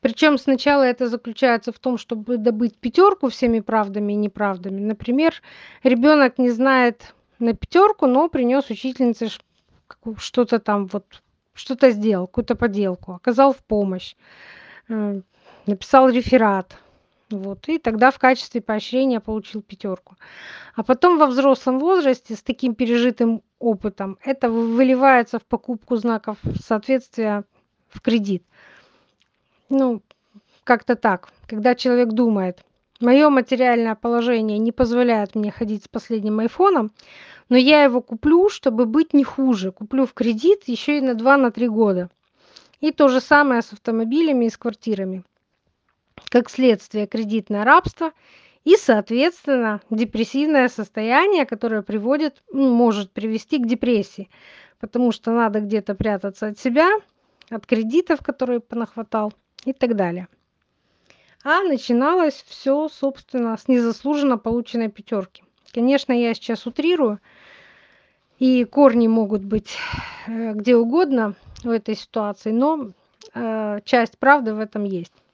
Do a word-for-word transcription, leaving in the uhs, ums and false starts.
Причем сначала это заключается в том, чтобы добыть пятерку всеми правдами и неправдами. Например, ребенок не знает на пятерку, но принес учительнице ш каку что-то там вот, что-то сделал, какую-то поделку, оказал в помощь, э, написал реферат. Вот, и тогда в качестве поощрения получил пятерку. А потом во взрослом возрасте с таким пережитым опытом это в выливается в покупку знаков соответствия в кредит. Ну, как-то так. Когда человек думает: "Моё материальное положение не позволяет мне ходить с последним айфоном, но я его куплю, чтобы быть не хуже. Куплю в кредит ещё и на два, на три года". И то же самое с автомобилями и с квартирами. Как следствие, кредитное рабство и, соответственно, депрессивное состояние, которое приводит, ну, может привести к депрессии, потому что надо где-то прятаться от себя, от кредитов, которые понахватал, и так далее. А начиналось всё, собственно, с незаслуженно полученной пятерки. Конечно, я сейчас утрирую, и корни могут быть, э, где угодно в этой ситуации, но, э, часть правды в этом есть.